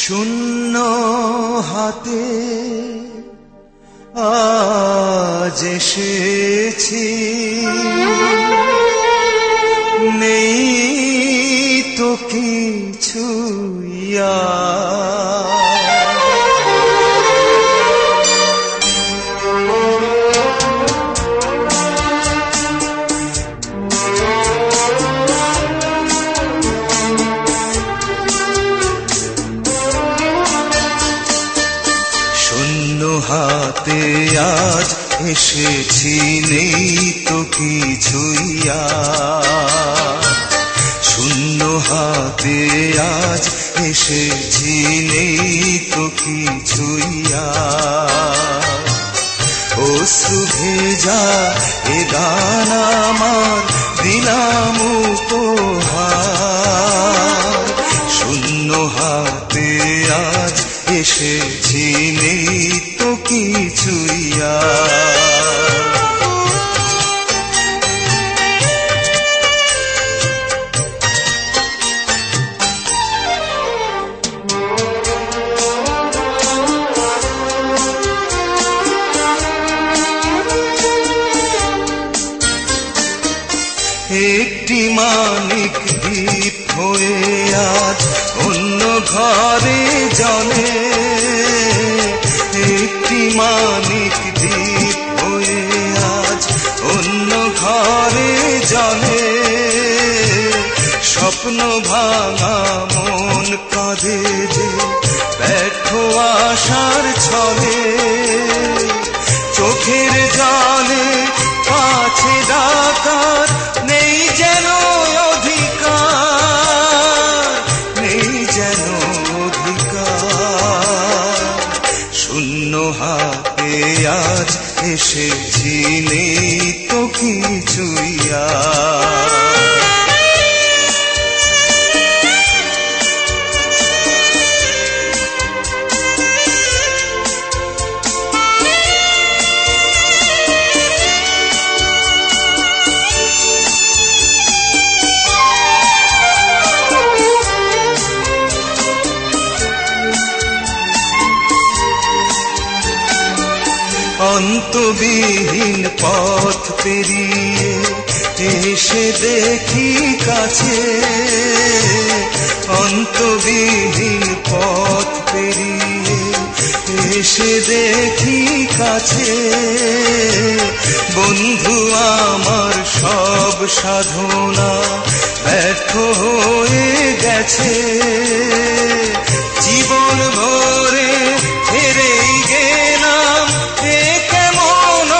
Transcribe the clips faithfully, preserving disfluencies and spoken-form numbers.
শূন্য হাতে আজ এসেছি, নেই তো কিছু হাতে আজ এসেছি, নেই তো কিছুই শূন্য হাতে আজ এসেছি, নেই তো কিছুই অশ্রু ভেজা এ গান আমার দিলাম উপহার। শূন্য হাতে আজ এসেছি, নেই তো কিছুই একটি মানিক দ্বীপ হয়ে আজ অন্য ঘরে জলে, একটি মানিক দ্বীপ হয়ে আজ অন্য ঘরে জলে। স্বপ্ন ভাঙা মন কাঁদে যে ব্যর্থ আশার ছলে, চোখের জলে কাছে ডাকার নেই যেন অধিকার, নেই যেন অধিকার। শূন্য হাতে আজ এসেছি, নেই তো কিছুই অন্তবিহীন পথ পেরিয়ে এসে দেখি কাছে, অন্তবিহীন পথ পেরিয়ে এসে দেখি কাছে। বন্ধু আমার সব সাধনা ব্যর্থ হয়ে গেছে, জীবন ভরে হেরেই গেলাম, এ কেমন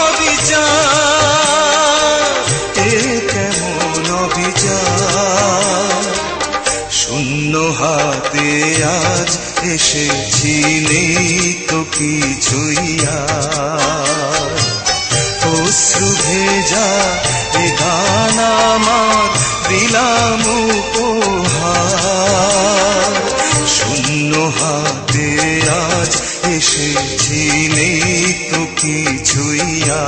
বিচার, এ কেমন বিচার। শূন্য হাতে আজ এসেছি, নেই তো কিছুই অশ্রু ভেজা এ গান আমার দিলাম উপহার। শূন্য হাতে আজ এসেছি, নেই তো কিছুই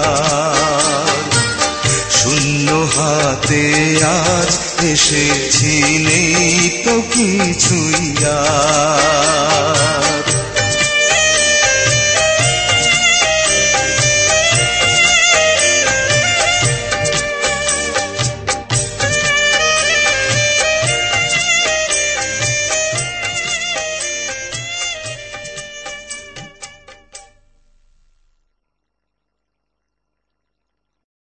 শূন্য হাতে আজ এসেছি, নেই তো কিছুই।